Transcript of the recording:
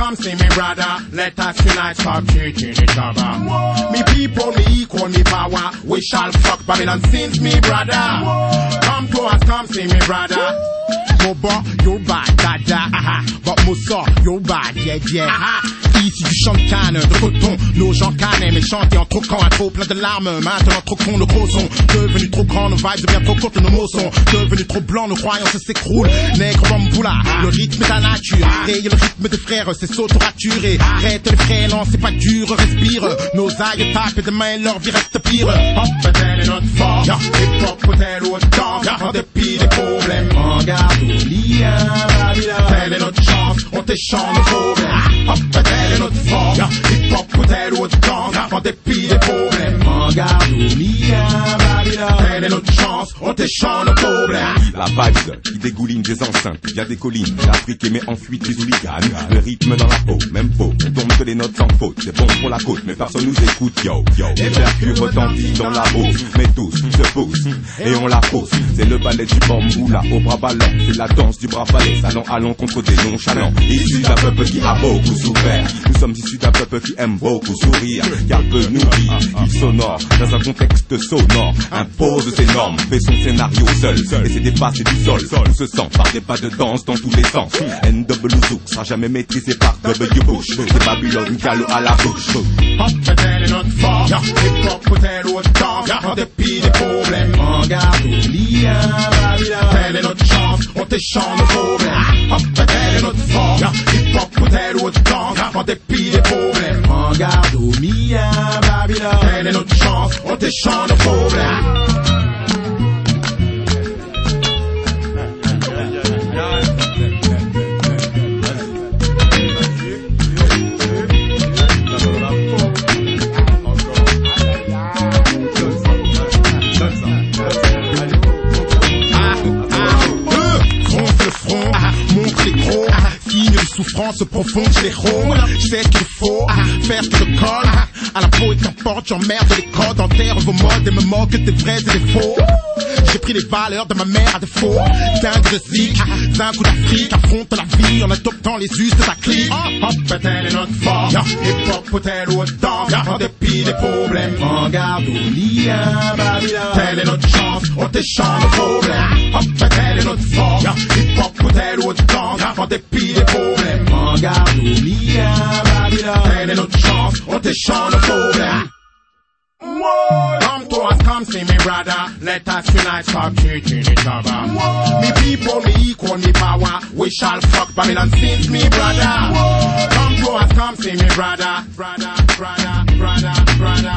come see me brother. Let us unite, stop cheating each other. Me people, me equal, me power. We shall fuck Babylon since me brother. Come to us, come see me brother. Moba, you're bad, dada, aha. But Moussa, you're bad, yeah, yeah, aha. Ici du chant de canne, de coton, nos gens canent, mais chanter en troquant un trop plein de larmes. Maintenant trop con, nos gros sont devenus trop grands, nos vibes bien trop courtes, nos mots sont devenus trop blancs, nos croyances s'écroulent. Nègre bamboula, le rythme est la nature. Et le rythme des frères, c'est s'auto-raturer. Arrête les frères, non, c'est pas dur, respire. Nos aïeux tapent et demain leur vie reste pire. Hop, peut-elle est notre force. Hip-hop, peut-elle autant. En dépit des problèmes, regarde. Telle est notre chance, on t'échange nos problèmes. Hop, telle est notre force. Hip-hop, peut-elle autant. En dépit des problèmes, regarde. Telle est notre chance, on t'échange nos problèmes. La vibe qui dégouline des enceintes, via des collines. L'Afrique émet en fuite les hooligans. Le rythme dans la peau, même peau. On tombe que les notes sans faute. C'est bon pour la côte, mais personne nous écoute, yo, yo. Les percus retentissent dans la hausse, mais tous se poussent et on la pose. C'est le ballet du bamboula au bras ballon. C'est la danse du bras balai, salon à l'encontre des nonchalants. Issus d'un peuple qui a beaucoup souffert. Nous sommes issus d'un peuple qui aime beaucoup sourire. Car peu nourrir, il sonore dans un contexte sonore. Impose ses normes, fait son scénario seul. Et c'est dépassé du sol. On se sent par des pas de danse dans tous les sens. NWZouk sera jamais maîtrisé par W Bush. C'est Babylone calo à la bouche. Hop, telle est notre force. Hip-hop, peut-elle autant. En dépit des problèmes, regarde, oublie Babylone. Telle est notre chance, on t'échange nos problèmes. Hop, telle est notre force. Hip-hop, peut-elle autant. En dépit des problèmes, regarde, oublie Babylone. Telle est notre chance, on t'échange nos problèmes. Souffrance profonde, je les rôle. Je sais ce qu'il faut, faire ce qu'il colle. À la peau et qu'importe, j'emmerde les codes. Enterre vos modes et me moque des vrais et des faux. J'ai pris les valeurs de ma mère à défaut. Dingue de zig, d'un coup d'Afrique. Affronte la vie en adoptant les us de ta clique. Hop, telle est notre force. Hip-hop, peut-elle autant. En dépit des problèmes, regarde, oublie Babylone. Telle est notre chance, on t'échange nos problèmes. Hop, telle est notre force. Hip-hop, peut-elle autant. En dépit des problèmes, regarde, oublie Babylone. Telle est notre chance, on t'échange nos problèmes. Come to us, come see me brother. Let us unite, stop cheating each other. Me people, me equal, me power. We shall fuck Babylon since me brother. Come to us, come see me brother. Brother, brother, brother, brother.